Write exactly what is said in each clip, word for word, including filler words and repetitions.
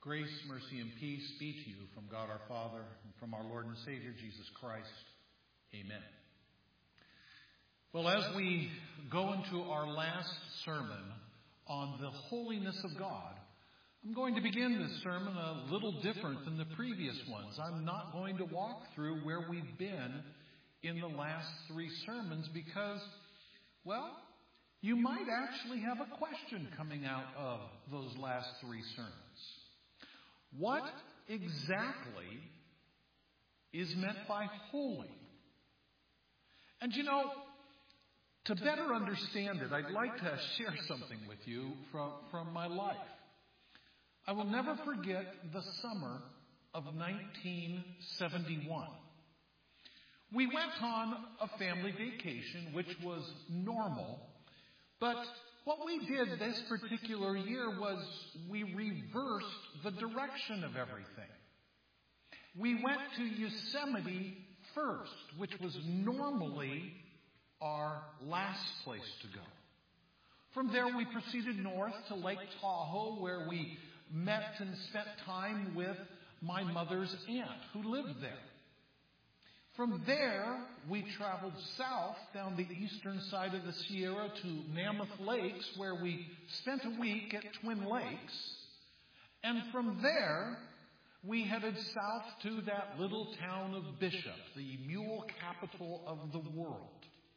Grace, mercy, and peace be to you from God our Father and from our Lord and Savior Jesus Christ. Amen. Well, as we go into our last sermon on the holiness of God, I'm going to begin this sermon a little different than the previous ones. I'm not going to walk through where we've been in the last three sermons because, well, you might actually have a question coming out of those last three sermons. What exactly is meant by holy? And you know, to better understand it, I'd like to share something with you from, from my life. I will never forget the summer of nineteen seventy-one. We went on a family vacation, which was normal, but what we did this particular year was we reversed the direction of everything. We went to Yosemite first, which was normally our last place to go. From there, we proceeded north to Lake Tahoe, where we met and spent time with my mother's aunt, who lived there. From there, we traveled south down the eastern side of the Sierra to Mammoth Lakes, where we spent a week at Twin Lakes. And from there, we headed south to that little town of Bishop, the mule capital of the world.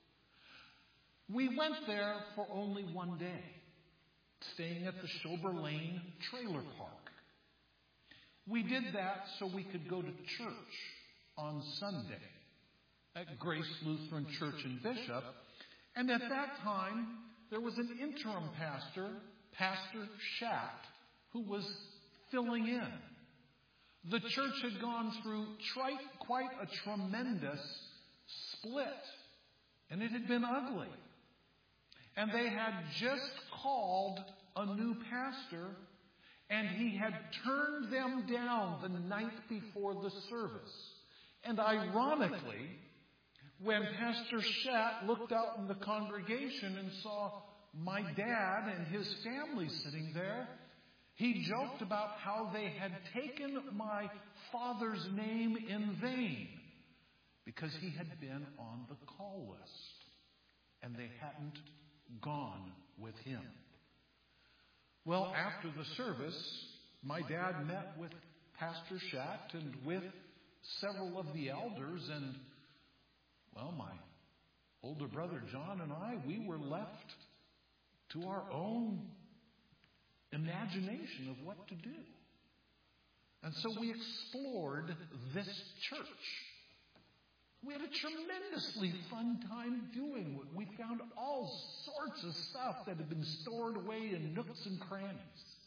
We went there for only one day, staying at the Shober Lane Trailer Park. We did that so we could go to church on Sunday at Grace Lutheran Church in Bishop. And at that time, there was an interim pastor, Pastor Schacht, who was filling in. The church had gone through tri- quite a tremendous split, and it had been ugly. And they had just called a new pastor, and he had turned them down the night before the service. And ironically, when Pastor Schacht looked out in the congregation and saw my dad and his family sitting there, he joked about how they had taken my father's name in vain because he had been on the call list, and they hadn't gone with him. Well, after the service, my dad met with Pastor Schacht and with several of the elders, and, well, my older brother John and I, we were left to our own imagination of what to do. And so we explored this church. We had a tremendously fun time doing it. We found all sorts of stuff that had been stored away in nooks and crannies.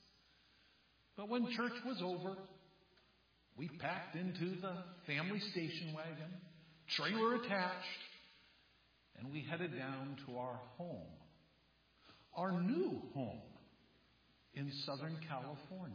But when church was over, we packed into the family station wagon, trailer attached, and we headed down to our home, our new home in Southern California.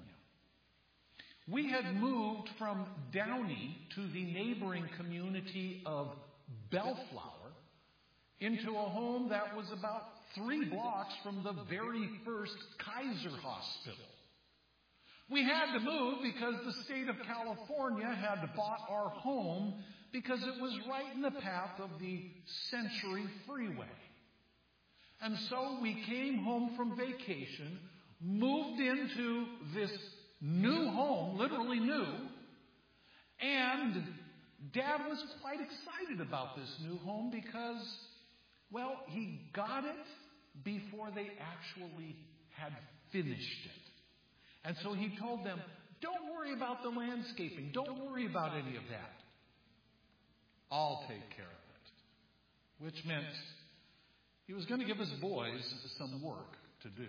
We had moved from Downey to the neighboring community of Bellflower into a home that was about three blocks from the very first Kaiser Hospital. We had to move because the state of California had bought our home because it was right in the path of the Century Freeway. And so we came home from vacation, moved into this new home, literally new, and Dad was quite excited about this new home because, well, he got it before they actually had finished it. And so he told them, don't worry about the landscaping. Don't worry about any of that. I'll take care of it. Which meant he was going to give his boys some work to do.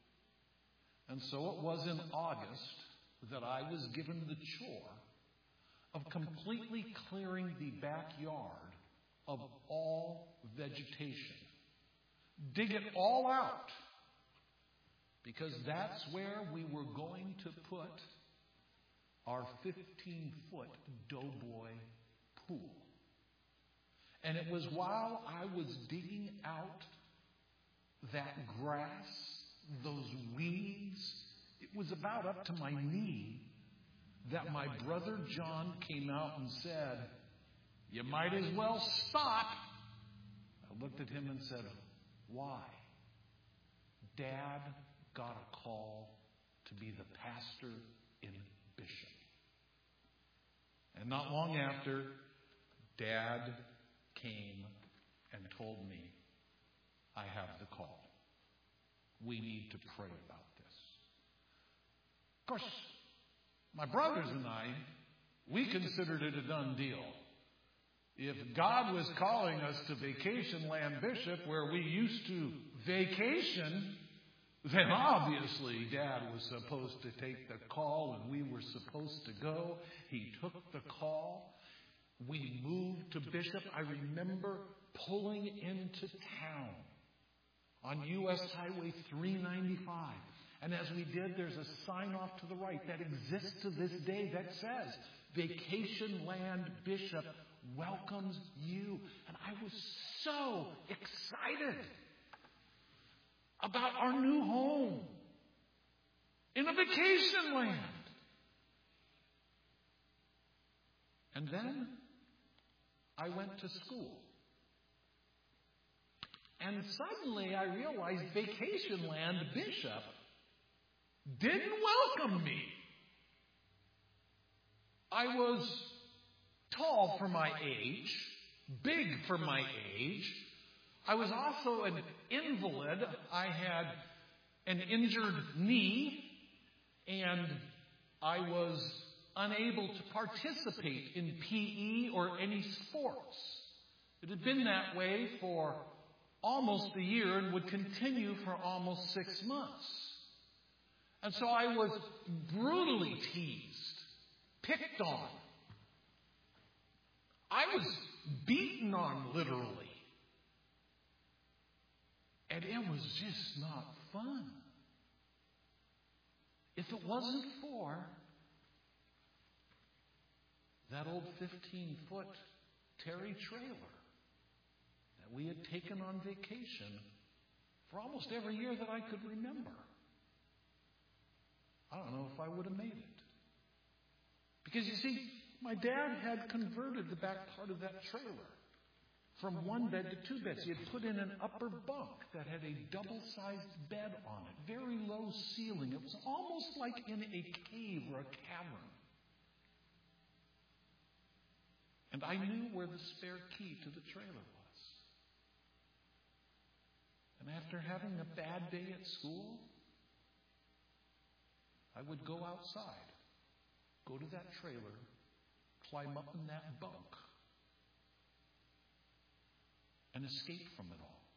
And so it was in August that I was given the chore of completely clearing the backyard of all vegetation. Dig it all out, because that's where we were going to put our fifteen-foot doughboy pool. And it was while I was digging out that grass, those weeds, it was about up to my knee that my brother John came out and said, "You might as well stop." I looked at him and said, "Why?" "Dad got a call to be the pastor in Bishop." And not long after, Dad came and told me, "I have the call. We need to pray about this." Of course, my brothers and I, we considered it a done deal. If God was calling us to Vacation Land Bishop, where we used to vacation, then obviously Dad was supposed to take the call and we were supposed to go. He took the call. We moved to Bishop. I remember pulling into town on U S Highway three ninety-five. And as we did, there's a sign off to the right that exists to this day that says, "Vacation Land Bishop welcomes you." And I was so excited about our new home in a vacation land. And then I went to school. And suddenly I realized Vacation Land Bishop didn't welcome me. I was tall for my age, big for my age. I was also an invalid. I had an injured knee, and I was unable to participate in P E or any sports. It had been that way for almost a year and would continue for almost six months. And so I was brutally teased, picked on. I was beaten on, literally. And it was just not fun. If it wasn't for that old fifteen-foot Terry trailer that we had taken on vacation for almost every year that I could remember, I don't know if I would have made it. Because you see, my dad had converted the back part of that trailer from one bed to two beds. He had put in an upper bunk that had a double-sized bed on it, very low ceiling. It was almost like in a cave or a cavern. And I knew where the spare key to the trailer was. And after having a bad day at school, I would go outside, go to that trailer, climb up in that bunk, and escape from it all.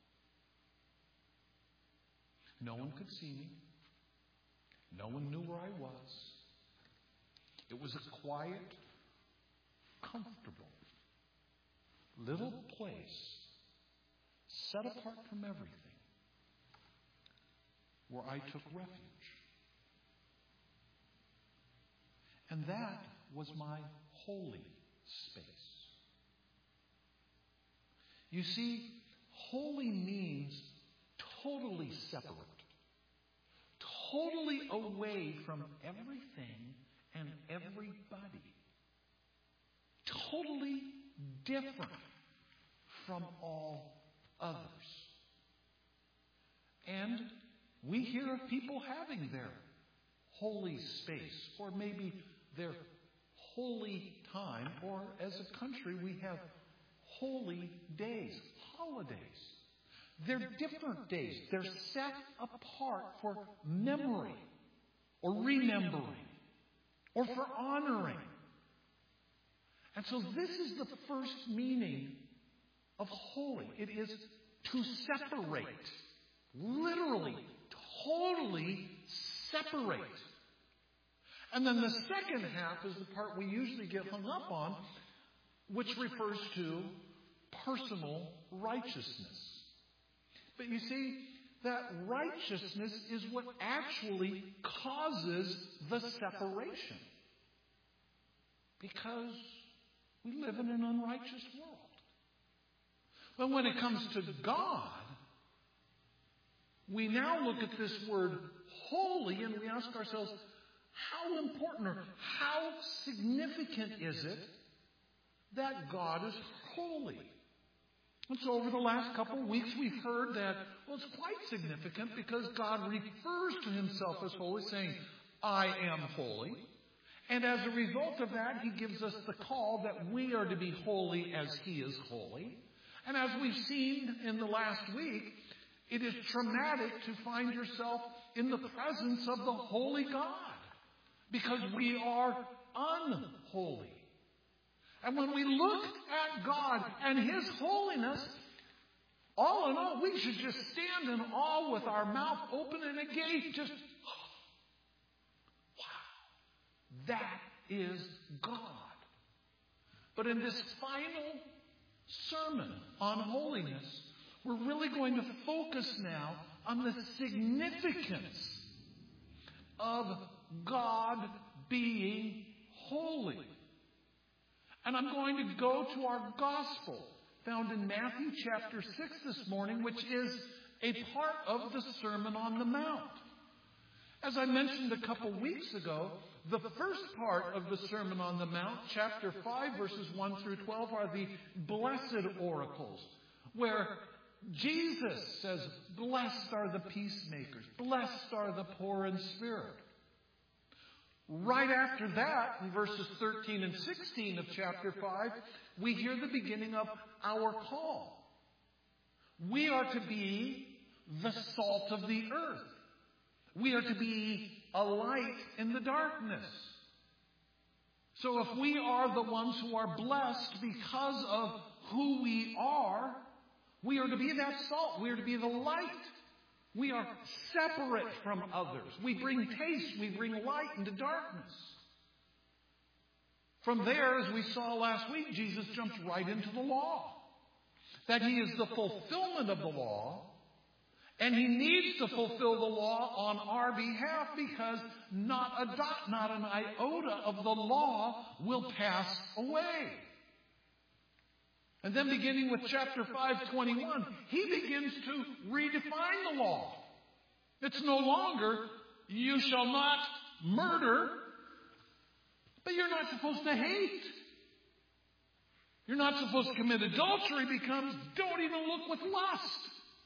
No one could see me. No one knew where I was. It was a quiet, comfortable little place set apart from everything where I took refuge. And that was my holy space. You see, holy means totally separate, totally away from everything and everybody, totally different from all others. And we hear of people having their holy space, or maybe their holy time, or as a country we have holy days, holidays. They're different days. They're set apart for memory, or remembering, or for honoring. And so this is the first meaning of holy. It is to separate. Literally, totally separate. And then the second half is the part we usually get hung up on, which refers to personal righteousness. But you see, that righteousness is what actually causes the separation. Because we live in an unrighteous world. But when it comes to God, we now look at this word holy, and we ask ourselves, how important or how significant is it that God is holy? And so over the last couple of weeks, we've heard that, well, it's quite significant because God refers to himself as holy, saying, I am holy. And as a result of that, he gives us the call that we are to be holy as he is holy. And as we've seen in the last week, it is traumatic to find yourself in the presence of the holy God because we are unholy. And when we look at God and his holiness, all in all, we should just stand in awe with our mouth open and agape, just, wow, that is God. But in this final sermon on holiness, we're really going to focus now on the significance of God being holy. And I'm going to go to our gospel found in Matthew chapter six this morning, which is a part of the Sermon on the Mount. As I mentioned a couple weeks ago, the first part of the Sermon on the Mount, chapter five, verses one through twelve, are the blessed oracles, where Jesus says, blessed are the peacemakers, blessed are the poor in spirit. Right after that, in verses thirteen and sixteen of chapter five, we hear the beginning of our call. We are to be the salt of the earth. We are to be a light in the darkness. So if we are the ones who are blessed because of who we are, we are to be that salt. We are to be the light. We are separate from others. We bring taste. We bring light into darkness. From there, as we saw last week, Jesus jumps right into the law. That he is the fulfillment of the law. And he needs to fulfill the law on our behalf because not a dot, not an iota of the law will pass away. And then beginning with chapter five twenty-one, he begins to redefine the law. It's no longer, you shall not murder, but you're not supposed to hate. You're not supposed to commit adultery because don't even look with lust.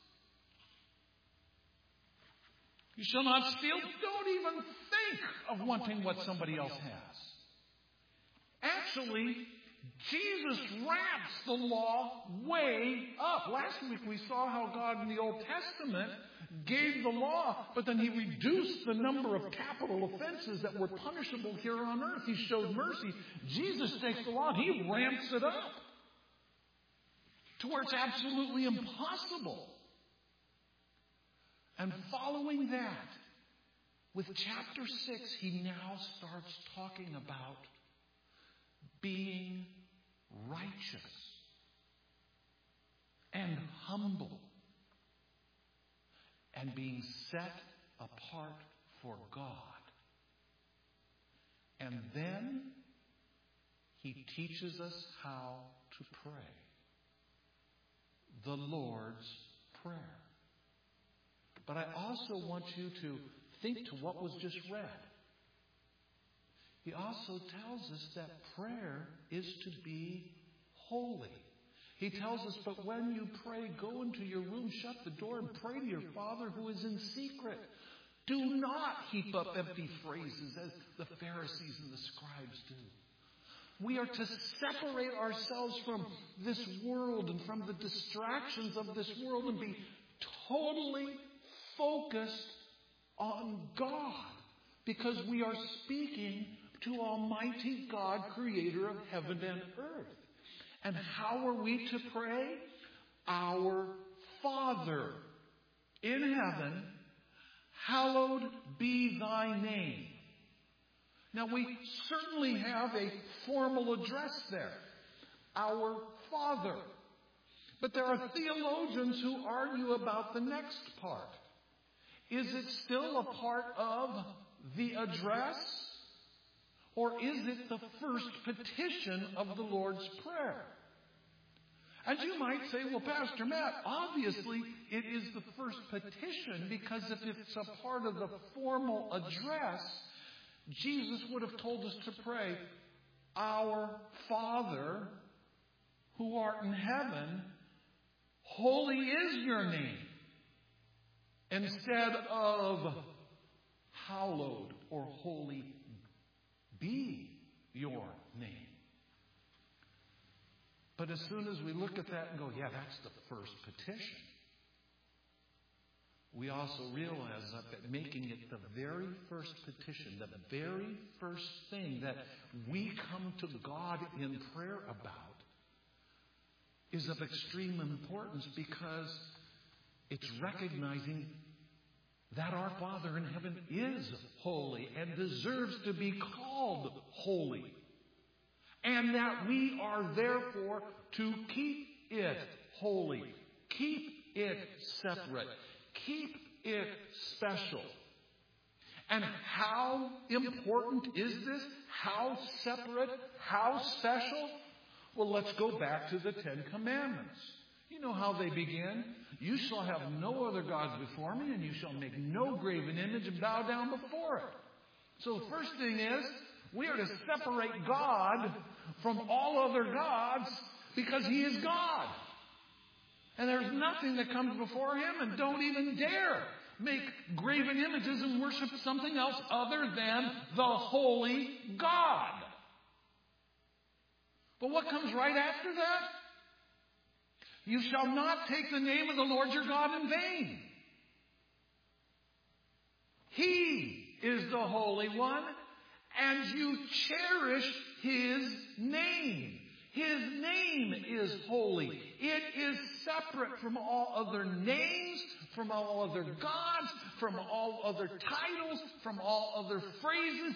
You shall not steal. Don't even think of wanting what somebody else has. Actually, Jesus ramps the law way up. Last week we saw how God in the Old Testament gave the law, but then he reduced the number of capital offenses that were punishable here on earth. He showed mercy. Jesus takes the law and he ramps it up to where it's absolutely impossible. And following that, with chapter six, he now starts talking about being righteous and humble and being set apart for God. And then he teaches us how to pray. The Lord's Prayer. But I also want you to think to what was just read. He also tells us that prayer is to be holy. He tells us, but when you pray, go into your room, shut the door, and pray to your Father who is in secret. Do not heap up empty phrases as the Pharisees and the scribes do. We are to separate ourselves from this world and from the distractions of this world and be totally focused on God, because we are speaking to Almighty God, creator of heaven and earth. And how are we to pray? Our Father in heaven, hallowed be thy name. Now we certainly have a formal address there. Our Father. But there are theologians who argue about the next part. Is it still a part of the address? Or is it the first petition of the Lord's Prayer? And you might say, well, Pastor Matt, obviously it is the first petition, because if it's a part of the formal address, Jesus would have told us to pray, Our Father who art in heaven, holy is your name, instead of hallowed or holy be your name. But as soon as we look at that and go, yeah, that's the first petition, we also realize that making it the very first petition, the very first thing that we come to God in prayer about, is of extreme importance, because it's recognizing that our Father in heaven is holy and deserves to be called holy. And that we are therefore to keep it holy, keep it separate, keep it special. And how important is this? How separate? How special? Well, let's go back to the Ten Commandments. You know how they begin. You shall have no other gods before me, and you shall make no graven image and bow down before it. So the first thing is, we are to separate God from all other gods, because He is God. And there's nothing that comes before Him, and don't even dare make graven images and worship something else other than the holy God. But what comes right after that? You shall not take the name of the Lord your God in vain. He is the Holy One, and you cherish His name. His name is holy. It is separate from all other names, from all other gods, from all other titles, from all other phrases.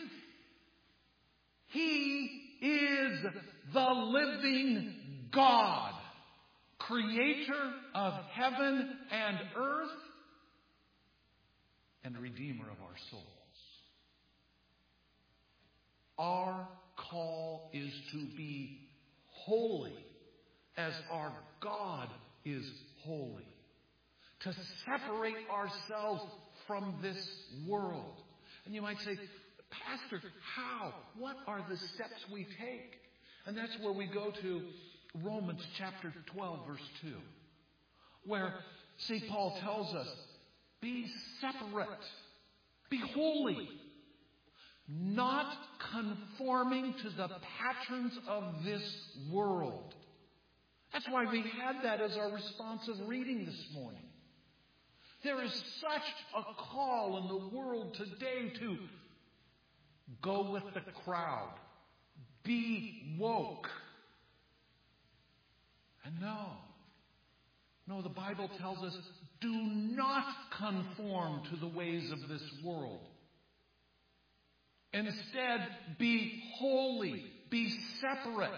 He is the living God, creator of heaven and earth, and redeemer of our souls. Our call is to be holy as our God is holy. To separate ourselves from this world. And you might say, Pastor, how? What are the steps we take? And that's where we go to Romans chapter twelve, verse two. Where Saint Paul tells us, be separate. Be holy. Not conforming to the patterns of this world. That's why we had that as our responsive reading this morning. There is such a call in the world today to go with the crowd. Be woke. And no. No, the Bible tells us, do not conform to the ways of this world. Instead, be holy. Be separate.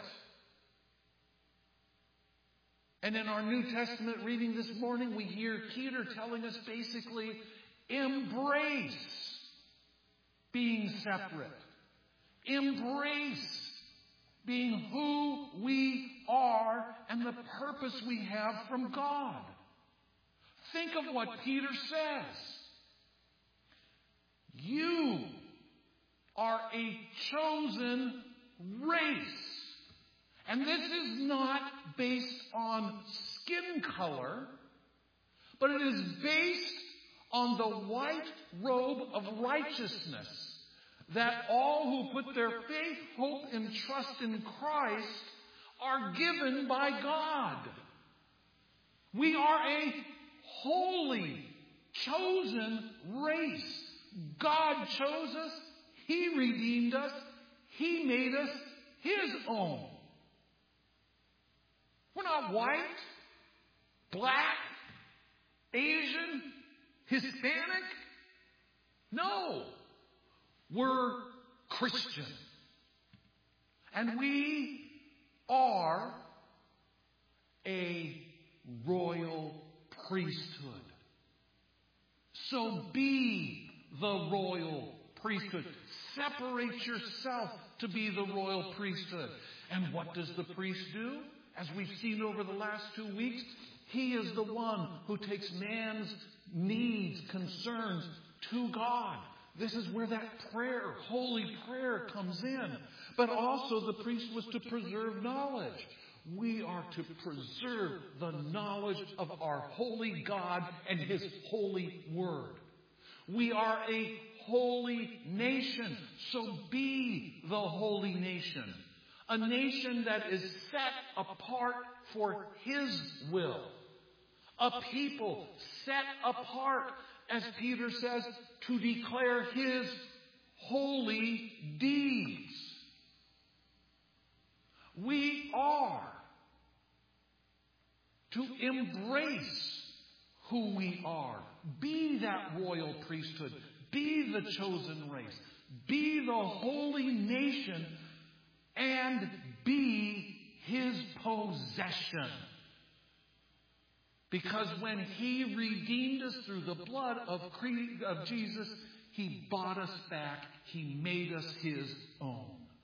And in our New Testament reading this morning, we hear Peter telling us basically, embrace being separate. Embrace being who we are and the purpose we have from God. Think of what Peter says. You are a chosen race. And this is not based on skin color, but it is based on the white robe of righteousness that all who put their faith, hope, and trust in Christ are given by God. We are a holy, chosen race. God chose us. He redeemed us. He made us His own. We're not white, black, Asian, Hispanic. No. We're Christian. And we are a royal priesthood. So be the royal priesthood. Separate yourself to be the royal priesthood. And what does the priest do? As we've seen over the last two weeks, He is the one who takes man's needs, concerns to God. This is where that prayer, holy prayer, comes in. But also the priest was to preserve knowledge. We are to preserve the knowledge of our holy God and His holy word. We are a holy nation, so be the holy nation. A nation that is set apart for His will. A people set apart, as Peter says, to declare His holy deeds. We are to embrace who we are. Be that royal priesthood. Be the chosen race. Be the holy nation. And be His possession. Because when He redeemed us through the blood of Jesus, He bought us back. He made us His own.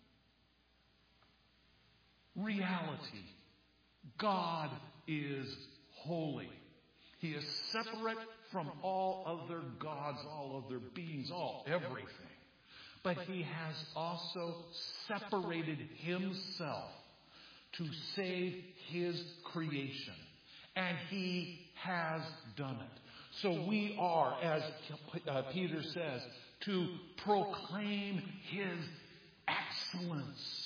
Reality. God is holy. He is separate from all other gods, all other beings, all everything. But He has also separated Himself to save His creation. And He has done it. So we are, as uh, Peter says, to proclaim His excellence.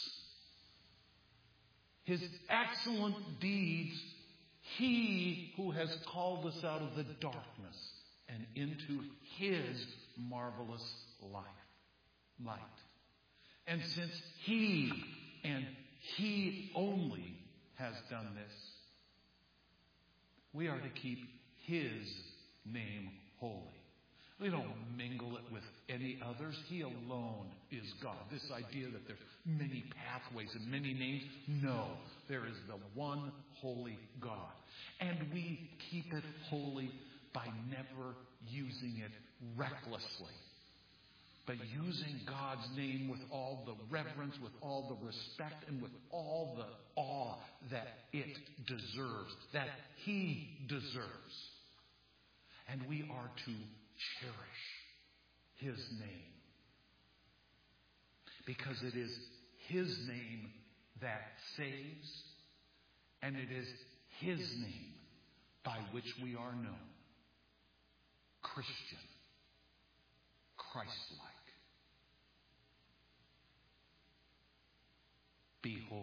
His excellent deeds, He who has called us out of the darkness and into His marvelous light. light. And since He and He only has done this, we are to keep His name holy. We don't mingle it with any others. He alone is God. This idea that there's many pathways and many names. No, there is the one holy God. And we keep it holy by never using it recklessly, but using God's name with all the reverence, with all the respect, and with all the awe that it deserves, that He deserves. And we are to cherish His name, because it is His name that saves, and it is His name by which we are known. Christian, Christ-like. Be holy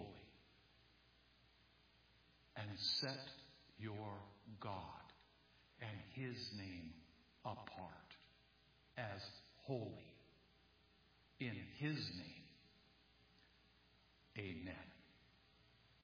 and set your God and His name apart as holy. In His name, amen.